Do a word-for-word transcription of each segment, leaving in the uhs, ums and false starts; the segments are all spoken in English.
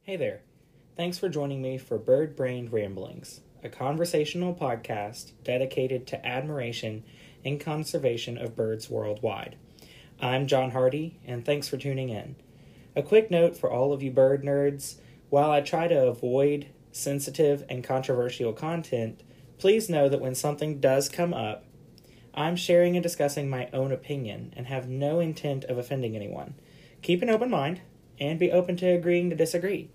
Hey there. Thanks for joining me for Bird Brained Ramblings, a conversational podcast dedicated to admiration and conservation of birds worldwide. I'm John Hardy, and thanks for tuning in. A quick note for all of you bird nerds: while I try to avoid sensitive and controversial content, please know that when something does come up, I'm sharing and discussing my own opinion and have no intent of offending anyone. Keep an open mind and be open to agreeing to disagree.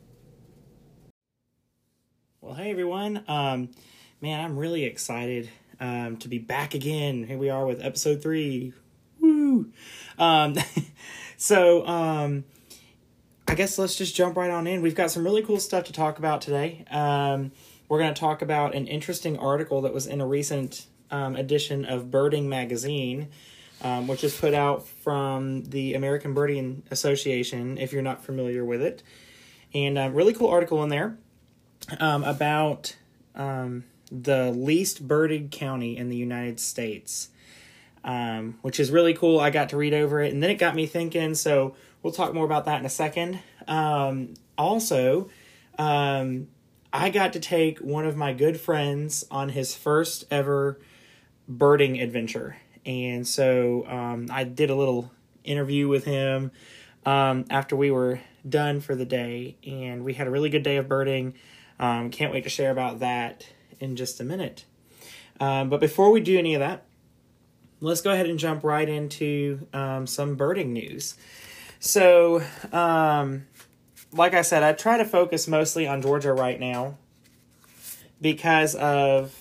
Well, hey everyone. Um, man, I'm really excited um, to be back again. Here we are with episode three. Woo! Um, so, um, I guess let's just jump right on in. We've got some really cool stuff to talk about today. Um, we're going to talk about an interesting article that was in a recent um, edition of Birding Magazine, um, which is put out from the American Birding Association, if you're not familiar with it. And a really cool article in there um, about um, the least birded county in the United States, um, which is really cool. I got to read over it, and then it got me thinking, so we'll talk more about that in a second. Um, also, um, I got to take one of my good friends on his first ever birding adventure. And so um, I did a little interview with him um, after we were done for the day, and we had a really good day of birding. Um, can't wait to share about that in just a minute. Um, but before we do any of that, let's go ahead and jump right into um, some birding news. So, um, like I said, I try to focus mostly on Georgia right now because of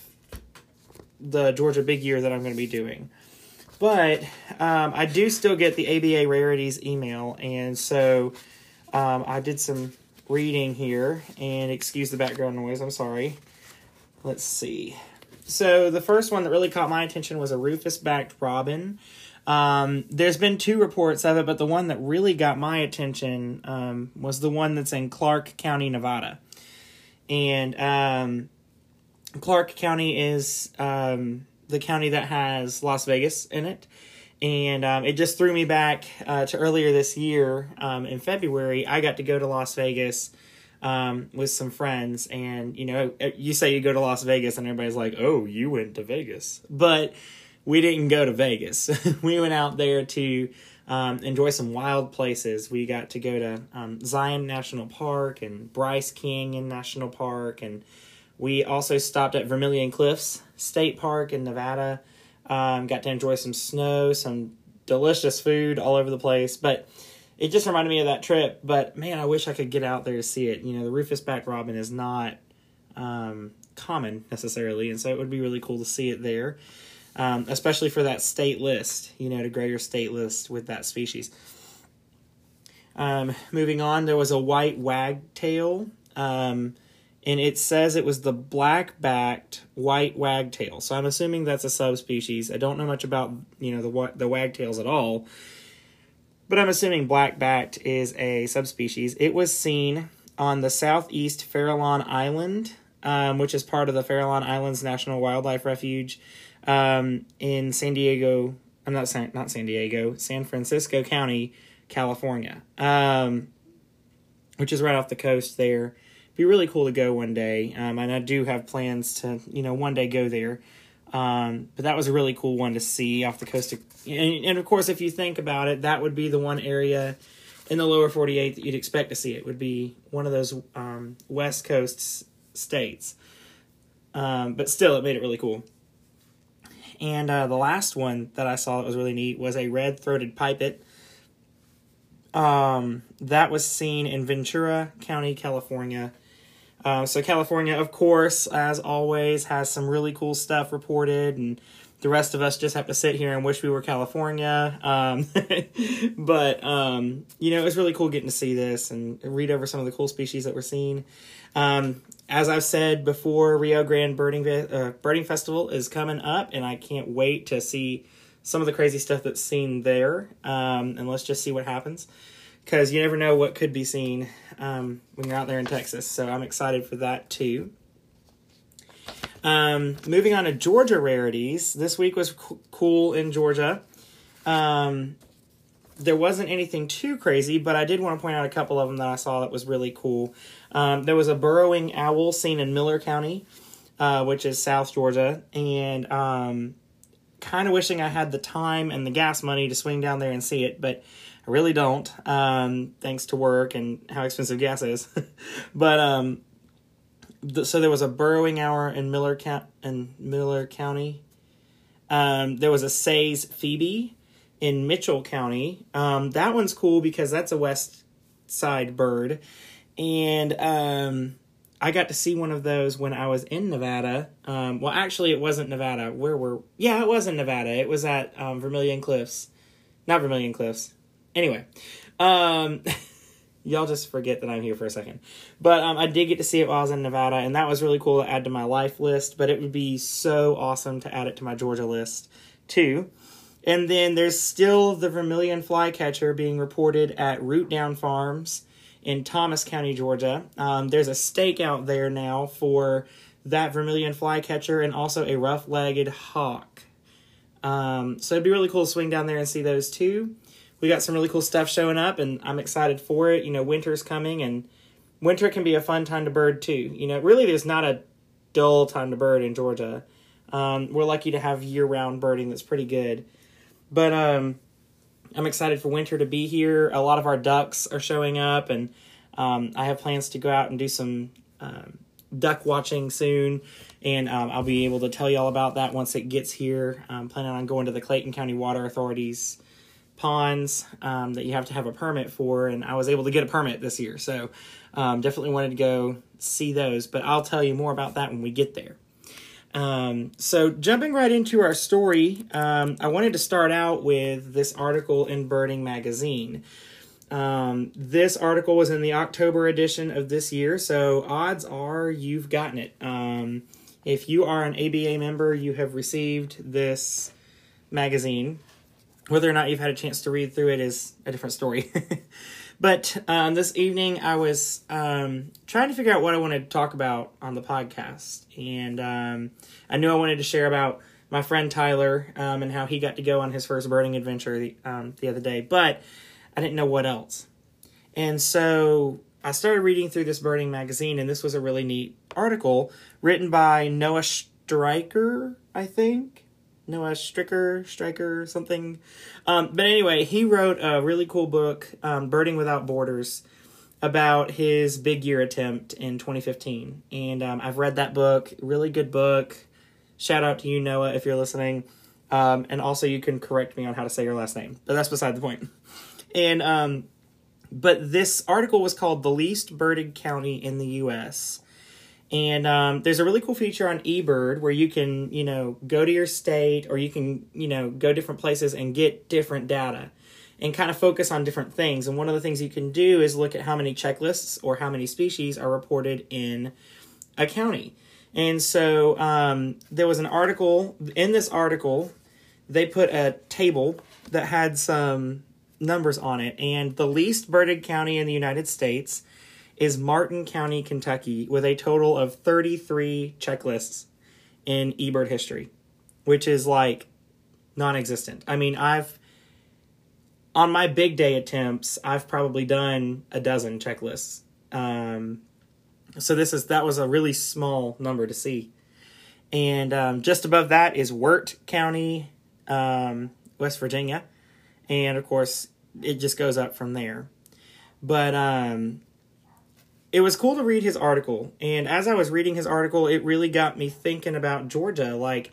the Georgia Big Year that I'm going to be doing. But um, I do still get the A B A Rarities email, and so um, I did some reading here, and excuse the background noise, I'm sorry. Let's see. So the first one that really caught my attention was a rufous-backed robin. Um, there's been two reports of it, but the one that really got my attention um, was the one that's in Clark County, Nevada. And um, Clark County is um, the county that has Las Vegas in it. And um, it just threw me back uh, to earlier this year. Um, in February, I got to go to Las Vegas um, with some friends. And, you know, you say you go to Las Vegas and everybody's like, oh, you went to Vegas. But we didn't go to Vegas. We went out there to um, enjoy some wild places. We got to go to um, Zion National Park and Bryce Canyon National Park. And we also stopped at Vermilion Cliffs State Park in Nevada. Um, got to enjoy some snow, some delicious food all over the place. But it just reminded me of that trip. But, man, I wish I could get out there to see it. You know, the rufous-backed robin is not um, common necessarily. And so it would be really cool to see it there. Um, especially for that state list, you know, to grow your state list with that species. Um, moving on, there was a white wagtail, um, and it says it was the black-backed white wagtail. So I'm assuming that's a subspecies. I don't know much about, you know, the the wagtails at all, but I'm assuming black-backed is a subspecies. It was seen on the southeast Farallon Island, um, which is part of the Farallon Islands National Wildlife Refuge. Um, in San Diego, I'm not San, not San Diego, San Francisco County, California, um, which is right off the coast there. Be really cool to go one day. Um, and I do have plans to, you know, one day go there. Um, but that was a really cool one to see off the coast. Of, and, and of course, if you think about it, that would be the one area in the lower forty-eight that you'd expect to see. It would be one of those, um, West Coast s- states. Um, but still, it made it really cool. And uh, the last one that I saw that was really neat was a red-throated pipit. Um, that was seen in Ventura County, California. Uh, so California, of course, as always, has some really cool stuff reported, and the rest of us just have to sit here and wish we were California. Um, but, um, you know, it was really cool getting to see this and read over some of the cool species that we're seeing. Um, as I've said before, Rio Grande Birding uh, Birding Festival is coming up, and I can't wait to see some of the crazy stuff that's seen there. Um, and let's just see what happens, because you never know what could be seen um, when you're out there in Texas. So I'm excited for that too. Um, moving on to Georgia rarities. This week was co- cool in Georgia. Um, there wasn't anything too crazy, but I did want to point out a couple of them that I saw that was really cool. Um, there was a burrowing owl seen in Miller County, uh, which is South Georgia, and um, kind of wishing I had the time and the gas money to swing down there and see it, but I really don't, um, thanks to work and how expensive gas is. but um, th- so there was a burrowing owl in Miller Ca- in Miller County. Um, there was a Say's Phoebe in Mitchell County. Um, that one's cool because that's a west side bird. And um, I got to see one of those when I was in Nevada. Um, well, actually, it wasn't Nevada. Where were... Yeah, it was in Nevada. It was at um, Vermilion Cliffs. Not Vermilion Cliffs. Anyway. Um, y'all just forget that I'm here for a second. But um, I did get to see it while I was in Nevada, and that was really cool to add to my life list. But it would be so awesome to add it to my Georgia list, too. And then there's still the Vermilion flycatcher being reported at Root Down Farms in Thomas County, Georgia. Um, there's a stake out there now for that Vermilion flycatcher and also a rough-legged hawk. Um, so it'd be really cool to swing down there and see those too. We got some really cool stuff showing up, and I'm excited for it. You know, winter's coming, and winter can be a fun time to bird too. You know, really there's not a dull time to bird in Georgia. Um, we're lucky to have year-round birding that's pretty good. But um, I'm excited for winter to be here. A lot of our ducks are showing up, and um, I have plans to go out and do some um, duck watching soon. And um, I'll be able to tell you all about that once it gets here. I'm planning on going to the Clayton County Water Authority's ponds um, that you have to have a permit for, and I was able to get a permit this year. So um, definitely wanted to go see those, but I'll tell you more about that when we get there. Um, so jumping right into our story, um, I wanted to start out with this article in Birding Magazine. Um, this article was in the October edition of this year, so odds are you've gotten it. Um, if you are an A B A member, you have received this magazine. Whether or not you've had a chance to read through it is a different story. But um, this evening I was um, trying to figure out what I wanted to talk about on the podcast. And um, I knew I wanted to share about my friend Tyler um, and how he got to go on his first birding adventure the, um, the other day. But I didn't know what else. And so I started reading through this birding magazine, and this was a really neat article written by Noah Stryker, I think. Noah Stricker, Striker, something. Um, but anyway, he wrote a really cool book, um, Birding Without Borders, about his big year attempt in twenty fifteen. And um, I've read that book. Really good book. Shout out to you, Noah, if you're listening. Um, and also you can correct me on how to say your last name. But that's beside the point. And um, but this article was called The Least Birded County in the U S And um, there's a really cool feature on eBird where you can, you know, go to your state, or you can, you know, go different places and get different data and kind of focus on different things. And one of the things you can do is look at how many checklists or how many species are reported in a county. And so um, there was an article, in this article, they put a table that had some numbers on it. And the least birded county in the United States is Martin County, Kentucky, with a total of thirty-three checklists in eBird history, which is like non-existent. I mean, I've, on my big day attempts, I've probably done a dozen checklists. Um, so this is, that was a really small number to see. And um, just above that is Wirt County, um, West Virginia. And of course, it just goes up from there. But um, it was cool to read his article. And as I was reading his article, it really got me thinking about Georgia. Like,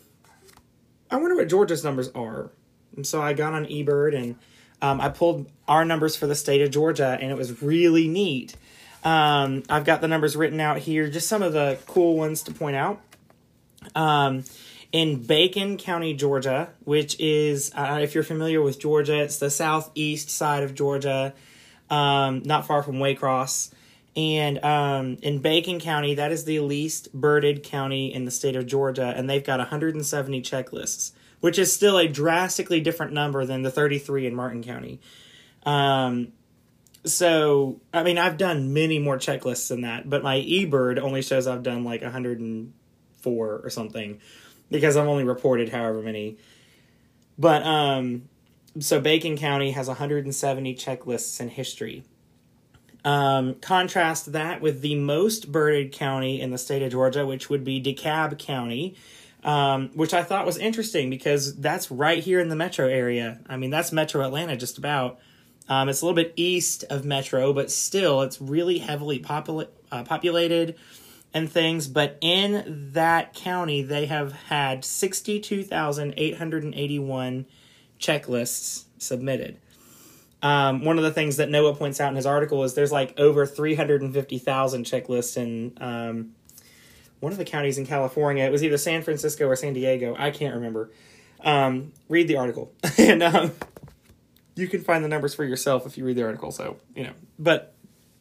I wonder what Georgia's numbers are. And so I got on eBird and um, I pulled our numbers for the state of Georgia, and it was really neat. Um, I've got the numbers written out here, just some of the cool ones to point out. Um, in Bacon County, Georgia, which is, uh, if you're familiar with Georgia, it's the southeast side of Georgia, um, not far from Waycross. And um, in Bacon County, that is the least birded county in the state of Georgia, and they've got one hundred seventy checklists, which is still a drastically different number than the thirty-three in Martin County. Um, so, I mean, I've done many more checklists than that, but my eBird only shows I've done like one hundred four or something, because I've only reported however many. But um, so Bacon County has one hundred seventy checklists in history. Um, contrast that with the most birded county in the state of Georgia, which would be DeKalb County, um, which I thought was interesting because that's right here in the metro area. I mean, that's Metro Atlanta just about. Um, it's a little bit east of Metro, but still it's really heavily popula- uh, populated and things. But in that county, they have had sixty-two thousand eight hundred eighty-one checklists submitted. Um, one of the things that Noah points out in his article is there's like over three hundred fifty thousand checklists in um, one of the counties in California. It was either San Francisco or San Diego. I can't remember. Um, read the article. and um, you can find the numbers for yourself if you read the article. So, you know, but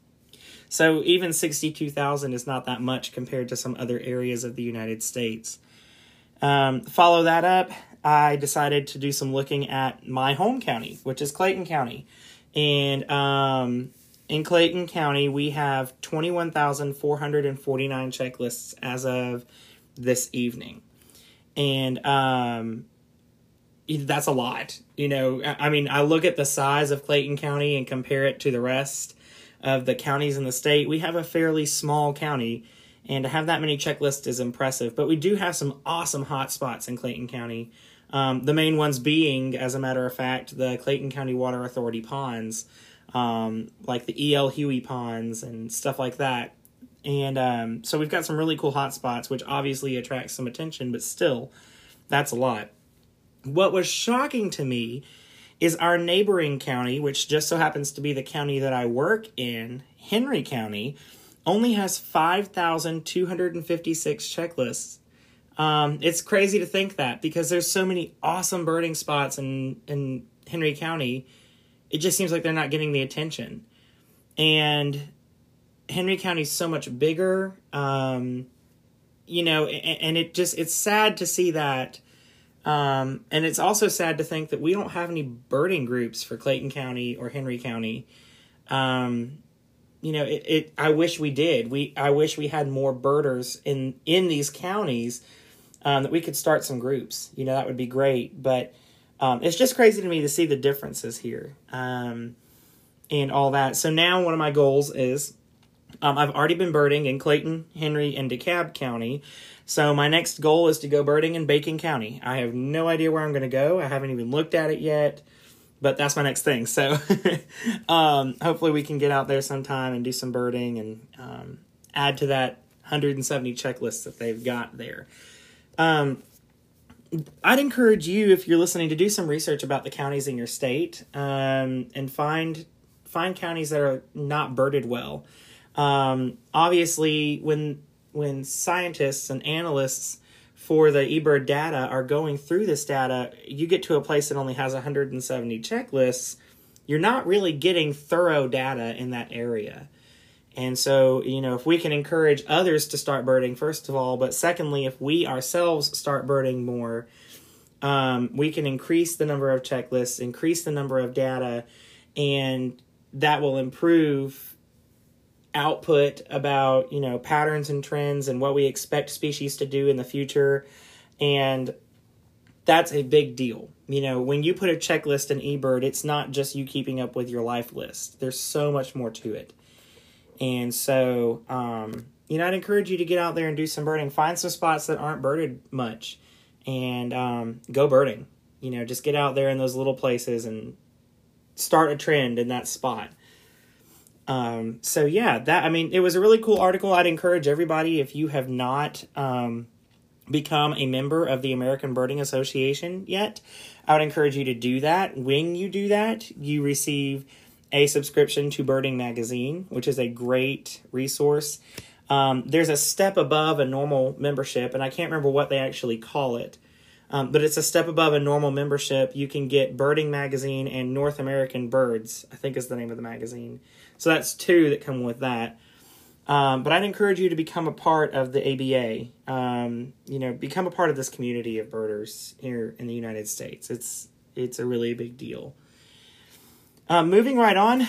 so even sixty-two thousand is not that much compared to some other areas of the United States. Um, follow that up. I decided to do some looking at my home county, which is Clayton County. And um, in Clayton County, we have twenty-one thousand four hundred forty-nine checklists as of this evening. And um, that's a lot. You know, I mean, I look at the size of Clayton County and compare it to the rest of the counties in the state. We have a fairly small county, and to have that many checklists is impressive. But we do have some awesome hot spots in Clayton County. Um, the main ones being, as a matter of fact, the Clayton County Water Authority ponds, um, like the E L. Huey ponds and stuff like that. And um, so we've got some really cool hot spots, which obviously attracts some attention, but still, that's a lot. What was shocking to me is our neighboring county, which just so happens to be the county that I work in, Henry County, only has five thousand two hundred fifty-six checklists. Um, it's crazy to think that because there's so many awesome birding spots in, in Henry County. It just seems like they're not getting the attention. And Henry County is so much bigger, um, you know, and, and it just, it's sad to see that. Um, and it's also sad to think that we don't have any birding groups for Clayton County or Henry County. Um, you know, it, it, I wish we did. We, I wish we had more birders in, in these counties, um, that we could start some groups. You know, that would be great. But, um, it's just crazy to me to see the differences here, um, and all that. So now one of my goals is, um, I've already been birding in Clayton, Henry, and DeKalb County. So my next goal is to go birding in Bacon County. I have no idea where I'm going to go. I haven't even looked at it yet. But that's my next thing. So um, hopefully we can get out there sometime and do some birding and um, add to that one hundred seventy checklists that they've got there. Um, I'd encourage you, if you're listening, to do some research about the counties in your state, um, and find find counties that are not birded well. Um, obviously, when when scientists and analysts for the eBird data are going through this data, you get to a place that only has one hundred seventy checklists, you're not really getting thorough data in that area. And so, you know, if we can encourage others to start birding, first of all, but secondly, if we ourselves start birding more, um, we can increase the number of checklists, increase the number of data, and that will improve output about, you know, patterns and trends and what we expect species to do in the future. And that's a big deal. You know, when you put a checklist in eBird, it's not just you keeping up with your life list. There's so much more to it. And so, um, you know, I'd encourage you to get out there and do some birding. Find some spots that aren't birded much and um, go birding. You know, just get out there in those little places and start a trend in that spot. Um, so yeah, that, I mean, it was a really cool article. I'd encourage everybody, if you have not, um, become a member of the American Birding Association yet, I would encourage you to do that. When you do that, you receive a subscription to Birding Magazine, which is a great resource. Um, there's a step above a normal membership, and I can't remember what they actually call it. Um, but it's a step above a normal membership. You can get Birding Magazine and North American Birds, I think is the name of the magazine. So that's two that come with that. Um, but I'd encourage you to become a part of the A B A. Um, you know, become a part of this community of birders here in the United States. It's it's a really big deal. Um, moving right on,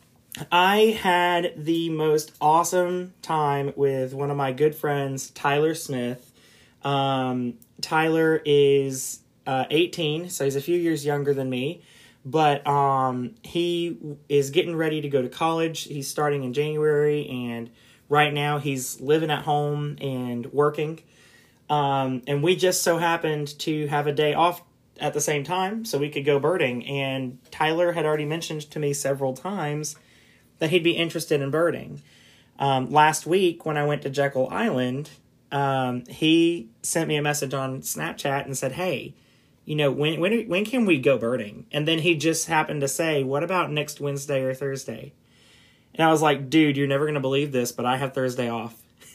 I had the most awesome time with one of my good friends, Tyler Smith. Um, Tyler is uh, eighteen, so he's a few years younger than me. but um, he is getting ready to go to college. He's starting in January, and right now he's living at home and working. Um, and we just so happened to have a day off at the same time so we could go birding. And Tyler had already mentioned to me several times that he'd be interested in birding. Um, last week when I went to Jekyll Island, um, he sent me a message on Snapchat and said, hey, you know, when, when, when can we go birding? And then he just happened to say, what about next Wednesday or Thursday? And I was like, dude, you're never going to believe this, but I have Thursday off.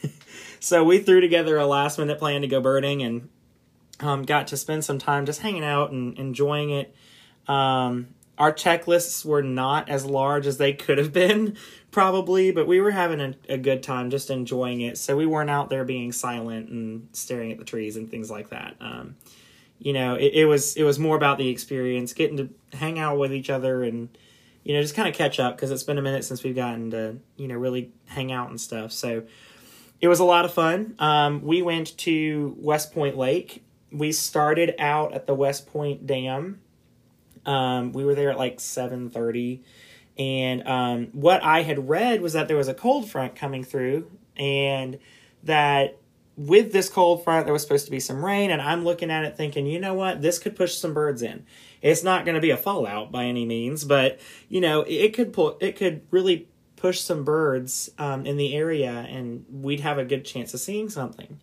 So we threw together a last minute plan to go birding and um, got to spend some time just hanging out and enjoying it. Um, our checklists were not as large as they could have been, probably, but we were having a, a good time just enjoying it. So we weren't out there being silent and staring at the trees and things like that. Um, you know, it, it was it was more about the experience, getting to hang out with each other and, you know, just kind of catch up because it's been a minute since we've gotten to, you know, really hang out and stuff. So it was a lot of fun. Um, we went to West Point Lake. We started out at the West Point Dam. Um, we were there at like seven thirty. And um, what I had read was that there was a cold front coming through. And that with this cold front, there was supposed to be some rain. And I'm looking at it thinking, you know what? This could push some birds in. It's not going to be a fallout by any means. But, you know, it could pull, it could really push some birds um, in the area, and we'd have a good chance of seeing something.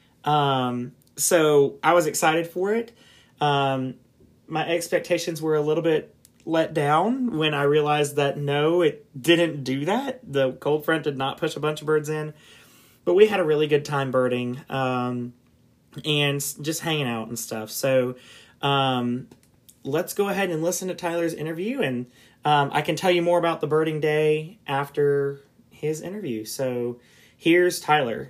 Um, so I was excited for it. Um, my expectations were a little bit let down when I realized that no, it didn't do that. The cold front did not push a bunch of birds in, but we had a really good time birding um, and just hanging out and stuff. So um, let's go ahead and listen to Tyler's interview, and Um, I can tell you more about the birding day after his interview. So here's Tyler.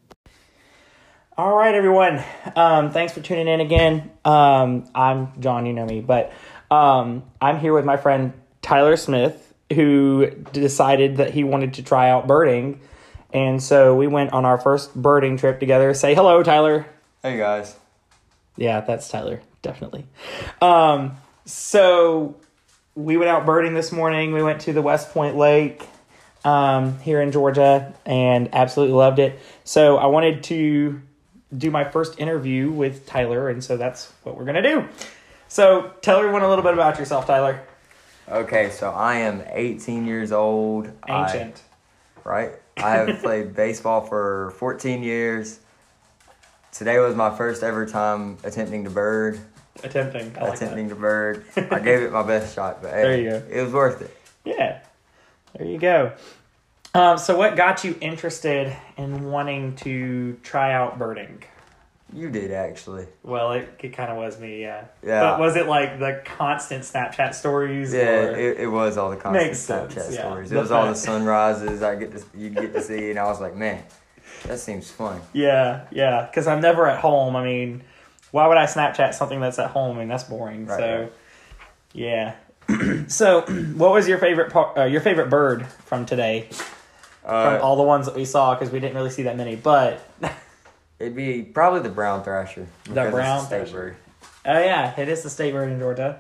All right, everyone. Um, thanks for tuning in again. Um, I'm John, you know me, but um, I'm here with my friend Tyler Smith, who decided that he wanted to try out birding. And so we went on our first birding trip together. Say hello, Tyler. Hey, guys. Yeah, that's Tyler, definitely. Um, so we went out birding this morning. We went to the West Point Lake um, here in Georgia and absolutely loved it. So I wanted to do my first interview with Tyler, and so that's what we're going to do. So tell everyone a little bit about yourself, Tyler. Okay, so I am eighteen years old. Ancient. I, right? I have played baseball for fourteen years. Today was my first ever time attempting to bird. Attempting. I like attempting that. to bird. I gave it my best shot, but hey, there you go. It was worth it. Yeah. There you go. Um, so what got you interested in wanting to try out birding? You did, actually. Well, it, it kind of was me, yeah. Yeah. But was it like the constant Snapchat stories? Yeah, or? it, it was all the constant Makes Snapchat sense, yeah. stories. It The was all the fact- sunrises I get to you get to see, and I was like, man, that seems fun. Yeah, yeah. Because I'm never at home. I mean, why would I Snapchat something that's at home? I mean, that's boring. Right, so, right. yeah. So, what was your favorite part, uh, your favorite bird from today? Uh, From all the ones that we saw, because we didn't really see that many. But It'd be probably the brown thrasher. The because it's brown a state thrasher. bird. oh yeah, it is the state bird in Georgia.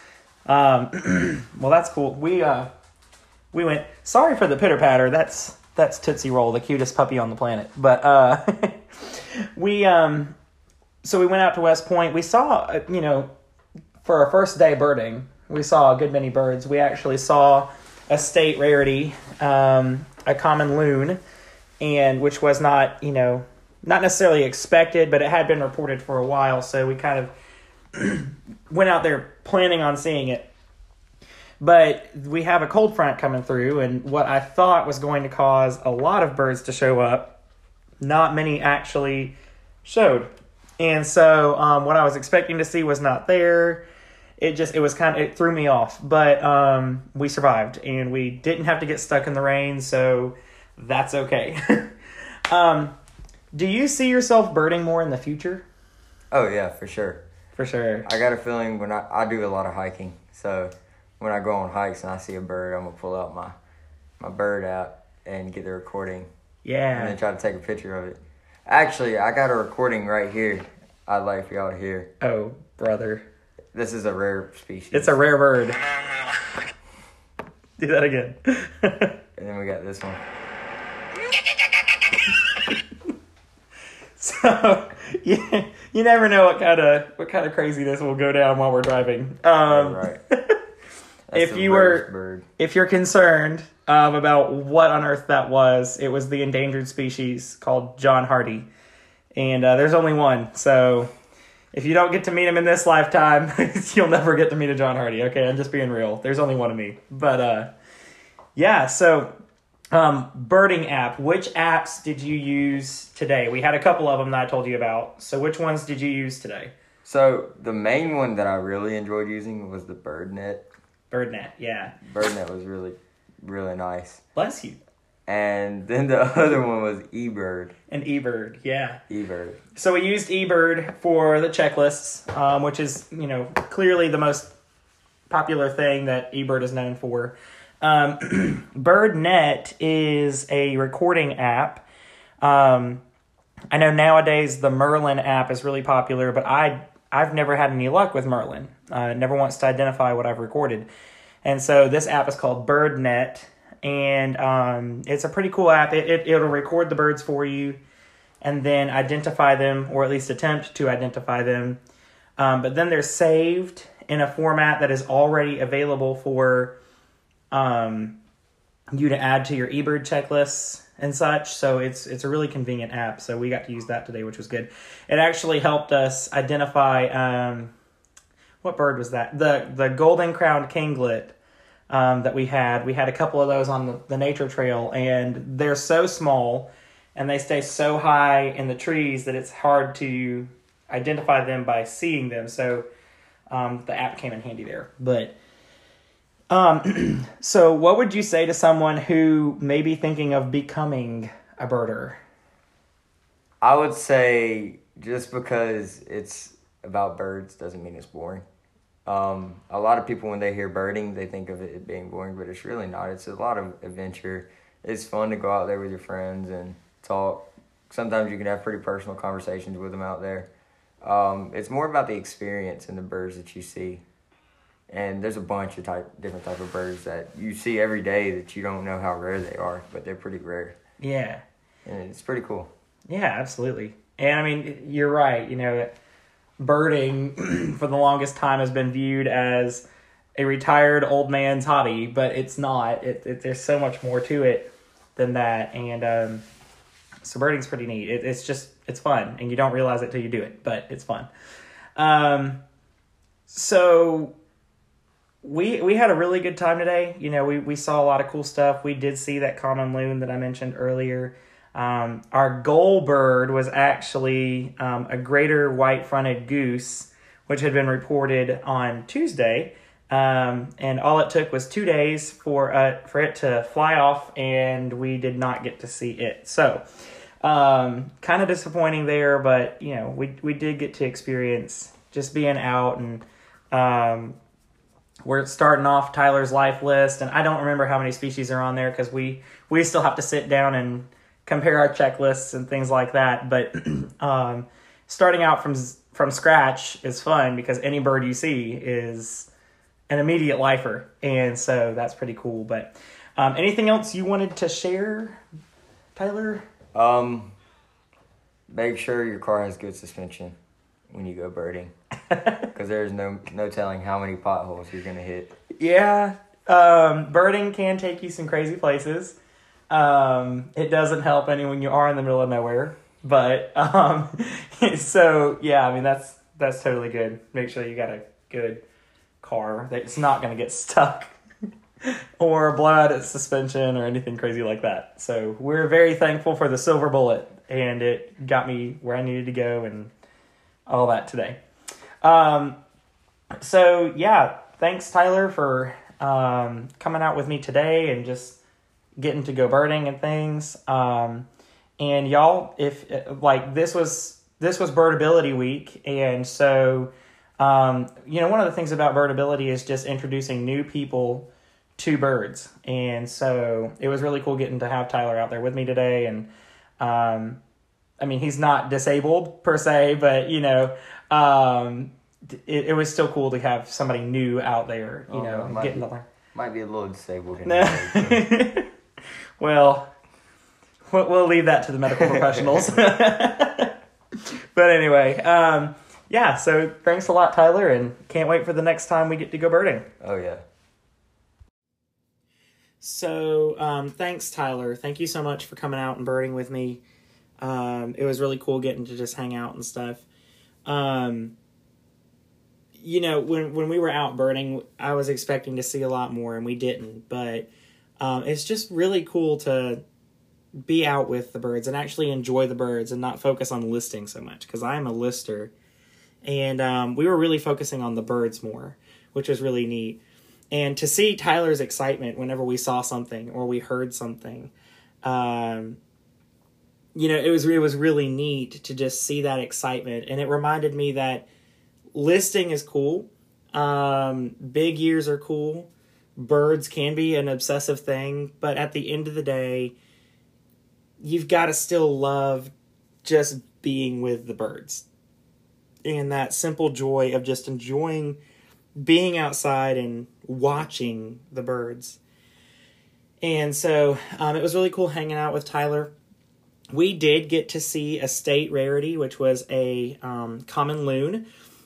Um, well, that's cool. We uh, we went. Sorry for the pitter patter. That's that's Tootsie Roll, the cutest puppy on the planet. But uh, we um, so we went out to West Point. We saw, uh, you know, for our first day birding, we saw a good many birds. We actually saw a state rarity, um, a common loon, and which was not, you know, not necessarily expected, but it had been reported for a while. So we kind of went out there planning on seeing it. But we have a cold front coming through, and what I thought was going to cause a lot of birds to show up, not many actually showed. And so um, what I was expecting to see was not there. It just, it was kind of, it threw me off. But um, we survived, and we didn't have to get stuck in the rain, so that's okay. um, do you see yourself birding more in the future? Oh, yeah, for sure. For sure. I got a feeling when I, I do a lot of hiking, so when I go on hikes and I see a bird, I'm going to pull out my, my bird app and get the recording. Yeah. And then try to take a picture of it. Actually, I got a recording right here I'd like for y'all to hear. Oh, brother. This is a rare species. It's a rare bird. Do that again. And then we got this one. So, yeah, you never know what kind of what kind of craziness will go down while we're driving. Um, right. if you were, bird. if you're concerned um, about what on earth that was, it was the endangered species called John Hardy, and uh, there's only one. So, if you don't get to meet him in this lifetime, you'll never get to meet a John Hardy. Okay, I'm just being real. There's only one of me. But uh, yeah, so. Um, birding app. Which apps did you use today? We had a couple of them that I told you about. So which ones did you use today? So the main one that I really enjoyed using was the BirdNet. BirdNet, yeah. BirdNet was really, really nice. Bless you. And then the other one was eBird. And eBird, yeah. eBird. So we used eBird for the checklists, um, which is, you know, clearly the most popular thing that eBird is known for. Um, BirdNet is a recording app. Um, I know nowadays the Merlin app is really popular, but I, I've never had any luck with Merlin. Uh, it never wants to identify what I've recorded. And so this app is called BirdNet, and um, it's a pretty cool app. It, it, it'll record the birds for you and then identify them, or at least attempt to identify them. Um, but then they're saved in a format that is already available for um, you to add to your eBird checklists and such. So it's it's a really convenient app. So we got to use that today, which was good. It actually helped us identify, um, what bird was that? The the golden crowned kinglet um, that we had. We had a couple of those on the, the nature trail, and they're so small and they stay so high in the trees that it's hard to identify them by seeing them. So um, the app came in handy there. But Um, so what would you say to someone who may be thinking of becoming a birder? I would say just because it's about birds doesn't mean it's boring. Um, a lot of people, when they hear birding, they think of it being boring, but it's really not. It's a lot of adventure. It's fun to go out there with your friends and talk. Sometimes you can have pretty personal conversations with them out there. Um, it's more about the experience and the birds that you see. And there's a bunch of type, different type of birds that you see every day that you don't know how rare they are, but they're pretty rare. Yeah. And it's pretty cool. Yeah, absolutely. And I mean, you're right. You know, birding for the longest time has been viewed as a retired old man's hobby, but it's not. It, it there's so much more to it than that. And um, so birding's pretty neat. It, it's just, it's fun, and you don't realize it till you do it, but it's fun. Um, so we we had a really good time today. You know, we, we saw a lot of cool stuff. We did see that common loon that I mentioned earlier. Um, our goal bird was actually um, a greater white-fronted goose, which had been reported on Tuesday. Um, and all it took was two days for uh, for it to fly off, and we did not get to see it. So, um, kind of disappointing there, but, you know, we we did get to experience just being out, and um, we're starting off Tyler's life list, and I don't remember how many species are on there because we, we still have to sit down and compare our checklists and things like that. But um, starting out from from scratch is fun because any bird you see is an immediate lifer, and so that's pretty cool. But um, anything else you wanted to share, Tyler? Um, make sure your car has good suspension when you go birding, because there's no no telling how many potholes you're gonna hit. Yeah, um, birding can take you some crazy places. Um, it doesn't help any when you are in the middle of nowhere, but um, so yeah, I mean that's that's totally good. Make sure you got a good car that's not going to get stuck or blow out its suspension or anything crazy like that. So we're very thankful for the silver bullet, and it got me where I needed to go and all that today. Um, so yeah, thanks Tyler for um, coming out with me today and just getting to go birding and things. Um, and y'all, if like this was this was Birdability Week, and so um, you know, one of the things about Birdability is just introducing new people to birds, and so it was really cool getting to have Tyler out there with me today. And um, I mean, he's not disabled per se, but you know, um, it, it was still cool to have somebody new out there, you Oh, know, no, might getting be- to learn. Might be a little disabled. In No. the Well, we'll we'll leave that to the medical professionals. But anyway, um, yeah, so thanks a lot, Tyler, and can't wait for the next time we get to go birding. Oh, yeah. So, um, thanks, Tyler. Thank you so much for coming out and birding with me. Um, it was really cool getting to just hang out and stuff. Um, you know, when, when we were out birding, I was expecting to see a lot more, and we didn't. But um, it's just really cool to be out with the birds and actually enjoy the birds and not focus on listing so much, because I am a lister. And um, we were really focusing on the birds more, which was really neat. And to see Tyler's excitement whenever we saw something or we heard something, um, you know, it was it was really neat to just see that excitement. And it reminded me that listing is cool. Um, big ears are cool. Birds can be an obsessive thing. But at the end of the day, you've got to still love just being with the birds. And that simple joy of just enjoying being outside and watching the birds. And so um, it was really cool hanging out with Tyler. We did get to see a state rarity, which was a um, common loon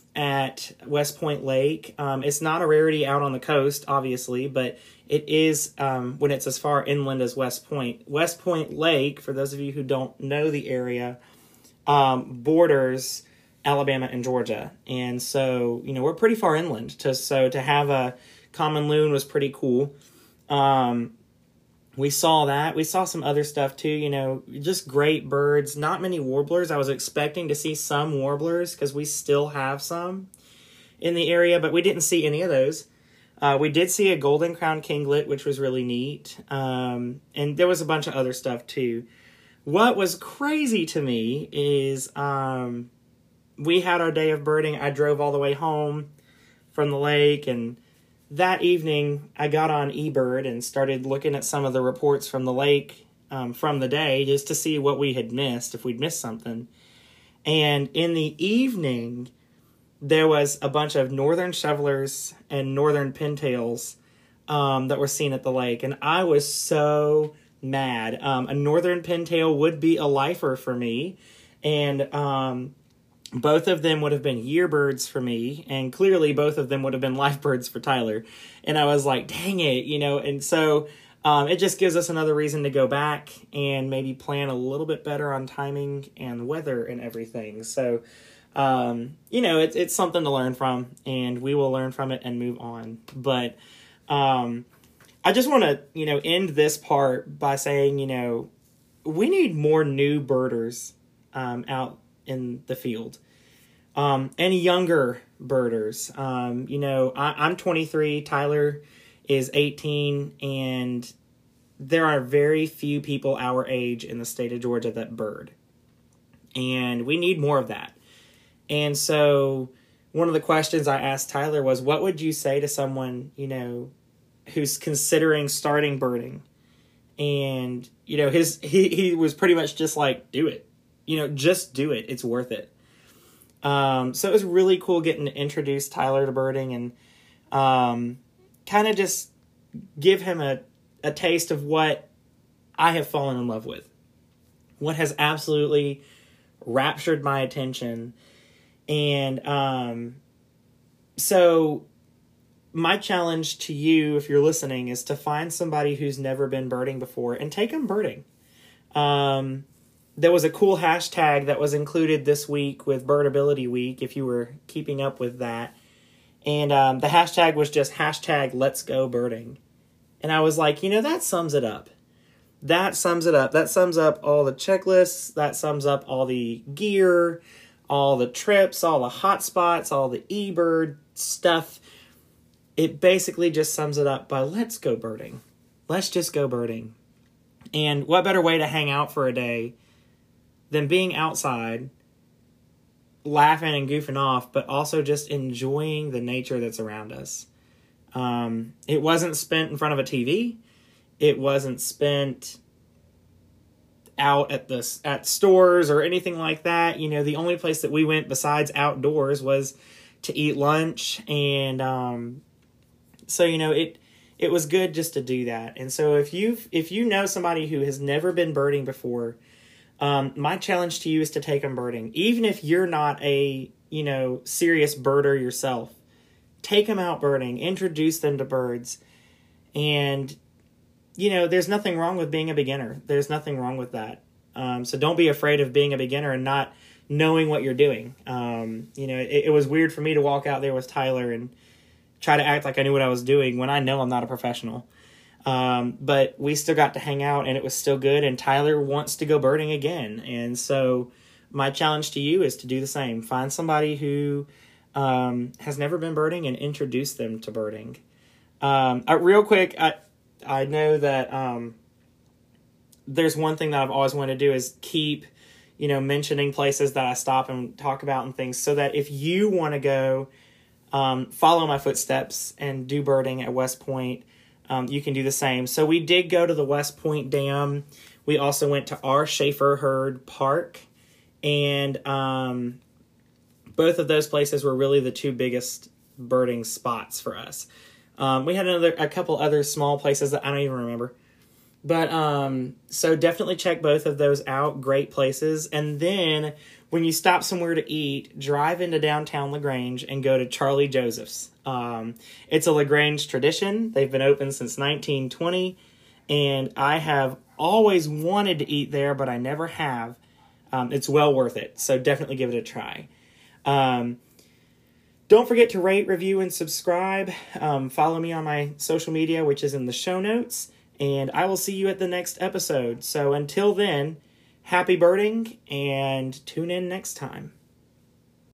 at West Point Lake. Um, it's not a rarity out on the coast, obviously, but it is um, when it's as far inland as West Point. West Point Lake, for those of you who don't know the area, um, borders Alabama and Georgia. And so, you know, we're pretty far inland. To, so to have a common loon was pretty cool. Um, we saw that. We saw some other stuff too, you know, just great birds. Not many warblers. I was expecting to see some warblers because we still have some in the area, but we didn't see any of those. Uh, we did see a golden crown kinglet, which was really neat. Um, and there was a bunch of other stuff too. What was crazy to me is... Um, we had our day of birding. I drove all the way home from the lake, and that evening I got on eBird and started looking at some of the reports from the lake um, from the day just to see what we had missed, if we'd missed something. And in the evening, there was a bunch of northern shovelers and northern pintails um, that were seen at the lake, and I was so mad. Um, a northern pintail would be a lifer for me, and um, both of them would have been yearbirds for me, and clearly both of them would have been life birds for Tyler. And I was like, dang it, you know, and so um, it just gives us another reason to go back and maybe plan a little bit better on timing and weather and everything. So, um, you know, it's, it's something to learn from, and we will learn from it and move on. But um, I just want to, you know, end this part by saying, you know, we need more new birders um, out in the field. Um, and younger birders. Um, you know, I, I'm twenty-three, Tyler is eighteen, and there are very few people our age in the state of Georgia that bird. And we need more of that. And so one of the questions I asked Tyler was, what would you say to someone, you know, who's considering starting birding? And, you know, his he, he was pretty much just like, do it. You know, just do it. It's worth it. Um, so it was really cool getting to introduce Tyler to birding and um, kind of just give him a, a taste of what I have fallen in love with. What has absolutely raptured my attention. And um, so my challenge to you, if you're listening, is to find somebody who's never been birding before and take them birding. Um... There was a cool hashtag that was included this week with Birdability Week, if you were keeping up with that. And um, the hashtag was just hashtag Let's Go Birding. And I was like, you know, that sums it up. That sums it up. That sums up all the checklists. That sums up all the gear, all the trips, all the hot spots, all the eBird stuff. It basically just sums it up by let's go birding. Let's just go birding. And what better way to hang out for a day than being outside, laughing and goofing off, but also just enjoying the nature that's around us. Um, it wasn't spent in front of a T V. It wasn't spent out at the at stores or anything like that. You know, the only place that we went besides outdoors was to eat lunch. And um, so, you know, it it was good just to do that. And so if you if you know somebody who has never been birding before, um, my challenge to you is to take them birding. Even if you're not a, you know, serious birder yourself, take them out birding, introduce them to birds. And, you know, there's nothing wrong with being a beginner. There's nothing wrong with that. Um, so don't be afraid of being a beginner and not knowing what you're doing. Um, you know, it, it was weird for me to walk out there with Tyler and try to act like I knew what I was doing when I know I'm not a professional. Um, but we still got to hang out and it was still good. And Tyler wants to go birding again. And so my challenge to you is to do the same. Find somebody who um, has never been birding and introduce them to birding. Um, uh, real quick, I I know that um, there's one thing that I've always wanted to do is keep, you know, mentioning places that I stop and talk about and things, so that if you want to go um, follow my footsteps and do birding at West Point, um, you can do the same. So we did go to the West Point Dam. We also went to R. Schaefer Herd Park, and um, both of those places were really the two biggest birding spots for us. Um, we had another a couple other small places that I don't even remember. But, um, so definitely check both of those out. Great places. And then when you stop somewhere to eat, drive into downtown LaGrange and go to Charlie Joseph's. Um, it's a LaGrange tradition. They've been open since nineteen twenty, and I have always wanted to eat there, but I never have. Um, it's well worth it. So definitely give it a try. Um, don't forget to rate, review, and subscribe. Um, follow me on my social media, which is in the show notes. And I will see you at the next episode. So until then, happy birding and tune in next time.